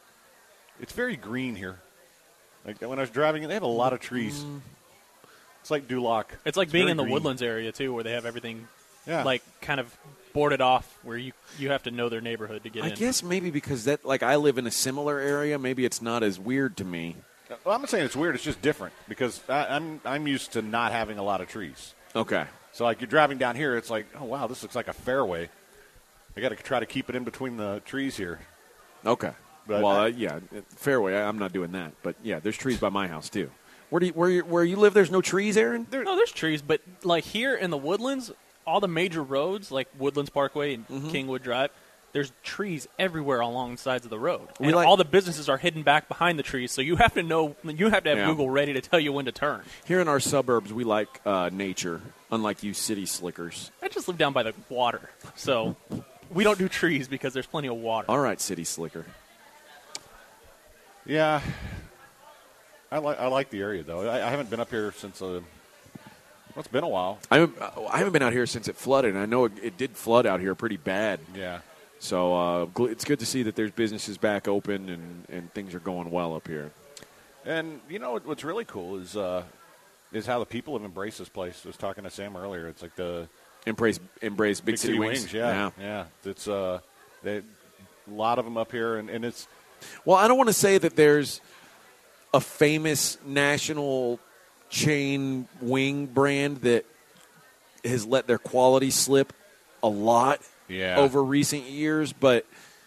S6: it's very green here. Like when I was driving, they have a lot of trees. It's like Duloc.
S12: It's like being
S6: very
S12: in the
S6: green.
S12: Woodlands area, too, where they have everything
S6: Yeah.
S12: like kind of boarded off where you, you have to know their neighborhood to get
S11: I
S12: in.
S11: guess maybe because that, like, I live in a similar area, maybe it's not as weird to me.
S6: Well, I'm not saying it's weird. It's just different because I, I'm I'm used to not having a lot of trees.
S11: Okay.
S6: So like you're driving down here, it's like, oh wow, this looks like a fairway. I got to try to keep it in between the trees here.
S11: Okay.
S6: But
S11: well,
S6: I-
S11: uh, yeah, fairway. I, I'm not doing that, but yeah, there's trees by my house too. Where do you, where you, where you live? There's no trees, Aaron.
S12: no, there's trees, but like here in the Woodlands, all the major roads like Woodlands Parkway and
S11: Mm-hmm.
S12: Kingwood Drive, there's trees everywhere along the sides of the road,
S11: We
S12: and
S11: like-
S12: all the businesses are hidden back behind the trees. So you have to know, you have to have
S11: Yeah.
S12: Google ready to tell you when to turn.
S11: Here in our suburbs, we like uh, nature, unlike you city slickers.
S12: I just live down by the water, so we don't do trees because there's plenty of water.
S11: All right, city slicker.
S6: Yeah. I like I like the area though. I, I haven't been up here since. Uh, well, it's been a while.
S11: I haven't, I haven't been out here since it flooded. And I know it, it did flood out here pretty bad.
S6: Yeah.
S11: So uh, gl- it's good to see that there's businesses back open and, and things are going well up here.
S6: And you know what, what's really cool is uh, is how the people have embraced this place. I was talking to Sam earlier. It's like the
S11: embrace embrace Big,
S6: Big
S11: City,
S6: City
S11: Wings.
S6: Wings. Yeah,
S11: yeah,
S6: yeah. It's uh, they, a lot of them up here, and, and it's
S11: Well, I don't want to say that there's a famous national chain wing brand that has let their quality slip a lot
S6: Yeah.
S11: over recent years, but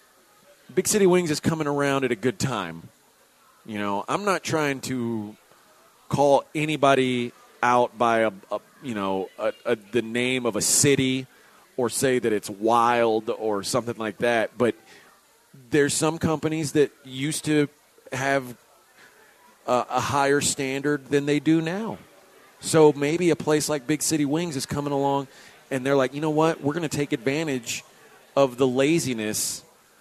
S11: Big City Wings is coming around at a good time. You know, I'm not trying to call anybody out by a, a you know a, a, the name of a city or say that it's wild or something like that, but there's some companies that used to have a, a higher standard than they do now. So maybe a place like Big City Wings is coming along, and they're like, you know what, we're going to take advantage of the laziness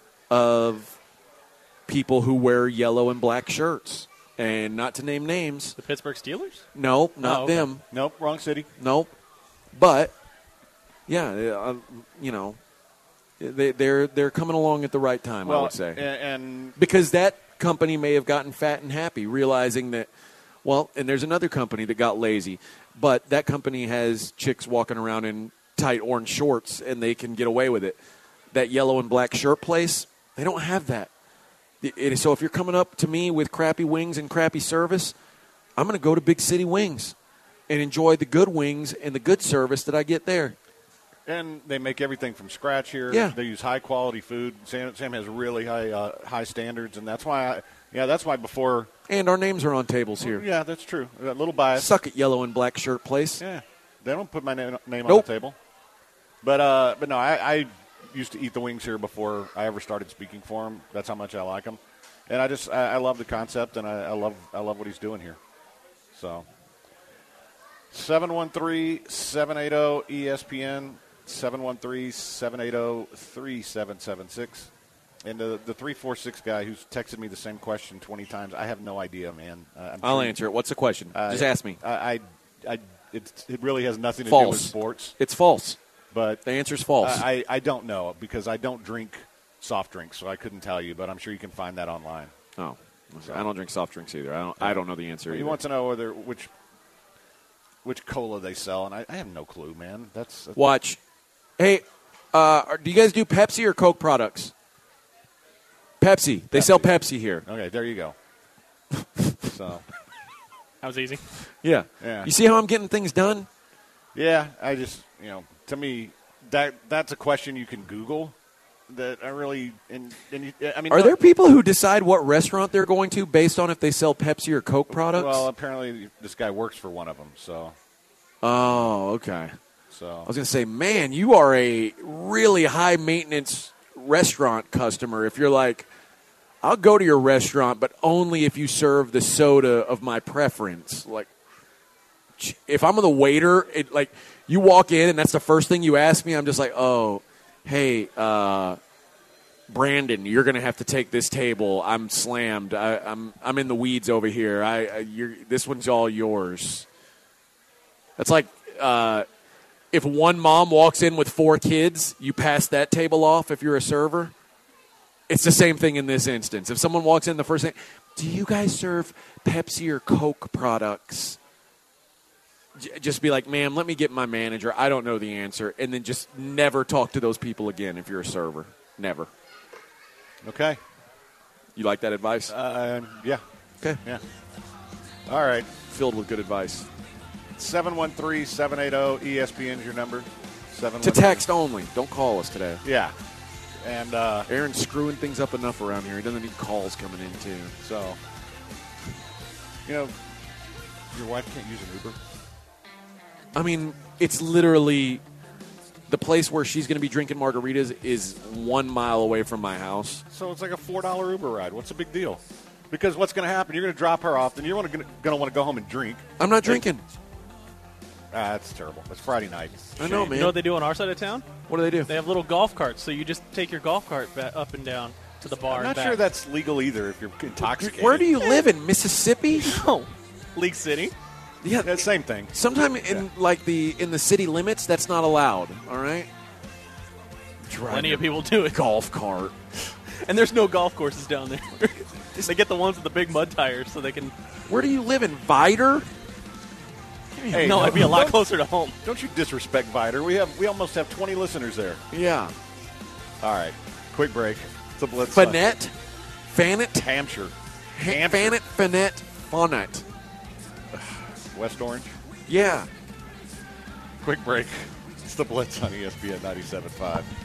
S11: of people who wear yellow and black shirts. And not to name names.
S12: The Pittsburgh Steelers?
S11: No, not
S12: Oh, okay.
S11: them.
S6: Nope, wrong city.
S11: Nope. But, yeah, uh, you know, they, they're they're coming along at the right time,
S6: Well,
S11: I would say.
S6: and, and
S11: Because that company may have gotten fat and happy, realizing that, well, and there's another company that got lazy, but that company has chicks walking around in tight orange shorts, and they can get away with it. That yellow and black shirt place, they don't have that. It- it- so if you're coming up to me with crappy wings and crappy service, I'm going to go to Big City Wings and enjoy the good wings and the good service that I get there.
S6: And they make everything from scratch here.
S11: Yeah.
S6: They use high quality food. Sam, Sam has really high uh, high standards, and that's why. I, yeah, that's why before.
S11: And our names are on tables here.
S6: Yeah, that's true. A little biased.
S11: Suck it, yellow and black shirt place.
S6: Yeah, they don't put my name, name
S11: Nope.
S6: on the table. But uh, but no, I, I used to eat the wings here before I ever started speaking for him. That's how much I like them, and I just I, I love the concept, and I, I love I love what he's doing here. So. seven one three, seven eight zero, E S P N, seven one three, seven eight zero, three seven seven six. And the, the three four six guy who's texted me the same question twenty times, I have no idea, man. Uh, I'm
S11: I'll
S6: sure-
S11: answer it. What's the question?
S6: Uh,
S11: Just ask me.
S6: I, I, I it's, it really has nothing to do with
S11: False.
S6: sports.
S11: It's false.
S6: But
S11: the answer's false.
S6: I, I don't know because I don't drink soft drinks, so I couldn't tell you. But I'm sure you can find that online.
S11: Oh, I don't drink soft drinks either. I don't. I don't know the answer.
S6: He
S11: either.
S6: wants to know whether which which cola they sell, and I, I have no clue, man. That's, that's
S11: Watch. Hey, uh, do you guys do Pepsi or Coke products? Pepsi. They sell Pepsi here.
S6: Okay, there you go. So
S12: That was easy.
S11: Yeah.
S6: Yeah.
S11: You see how I'm getting things done?
S6: Yeah, I just, you know, to me, that that's a question you can Google. That I really, and, and you, I mean,
S11: Are
S6: no-
S11: there people who decide what restaurant they're going to based on if they sell Pepsi or Coke products?
S6: Well, apparently this guy works for one of them, so
S11: Oh, okay.
S6: so
S11: I was going to say, man, you are a really high maintenance restaurant customer. If you're like, I'll go to your restaurant, but only if you serve the soda of my preference. Like, if I'm the waiter, it like you walk in and that's the first thing you ask me, I'm just like, oh, hey, uh, Brandon, you're going to have to take this table. I'm slammed. I, I'm I'm in the weeds over here. I, I you're, this one's all yours. That's like uh, if one mom walks in with four kids, you pass that table off if you're a server. It's the same thing in this instance. If someone walks in, the first thing, do you guys serve Pepsi or Coke products? J- Just be like, ma'am, let me get my manager. I don't know the answer. And then just never talk to those people again if you're a server. Never.
S6: okay.
S11: You like that advice?
S6: Uh, yeah.
S11: Okay.
S6: Yeah. All right.
S11: Filled with good advice.
S6: seven one three, seven eight zero, E S P N is your number. seven
S11: To text only. Don't call us today.
S6: Yeah. And uh,
S11: Aaron's screwing things up enough around here. He doesn't need calls coming in, too.
S6: so, you know, your wife can't use an Uber.
S11: I mean, it's literally the place where she's going to be drinking margaritas is one mile away from my house.
S6: So it's like a four dollar Uber ride. What's the big deal? Because what's going to happen? You're going to drop her off, then you're going to want to go home and drink.
S11: I'm not drinking.
S6: Ah, that's terrible. It's Friday night.
S11: I know,
S6: Shame.
S11: man.
S12: You know what they do on our side of town?
S11: What do they do?
S12: They have little golf carts, so you just take your golf cart ba- up and down to the bar.
S6: I'm
S12: and
S6: not sure
S12: back.
S6: that's legal either if you're intoxicated.
S11: Where do you live in Mississippi?
S12: No, League City.
S11: Yeah,
S6: yeah, same thing.
S11: Sometime in
S6: Yeah.
S11: like the in the city limits, that's not allowed. All right.
S12: Plenty of people do it.
S11: Golf cart.
S12: And there's no golf courses down there. They get the ones with the big mud tires so they can.
S11: Where do you live in Vidor?
S6: Hey,
S12: no, I'd be a lot
S6: don't-
S12: closer to home.
S6: Don't you disrespect Vider? We have we almost have twenty listeners there.
S11: Yeah.
S6: All right, quick break. It's a blitz.
S11: Fanette, Fanet,
S6: Hampshire,
S11: Ha- Fanet, Fanet, Fonnet.
S6: West Orange.
S11: Yeah.
S6: Quick break. It's the Blitz on E S P N ninety-seven point five.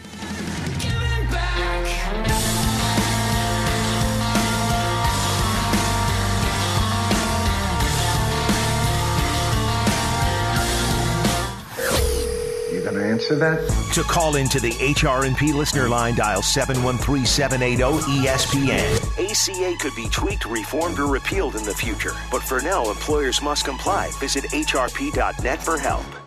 S9: You gonna answer that? To call into the H R and P listener line, dial seven one three, seven eight zero, E S P N. A C A could be tweaked, reformed, or repealed in the future. But for now, employers must comply. Visit H R P dot net for help.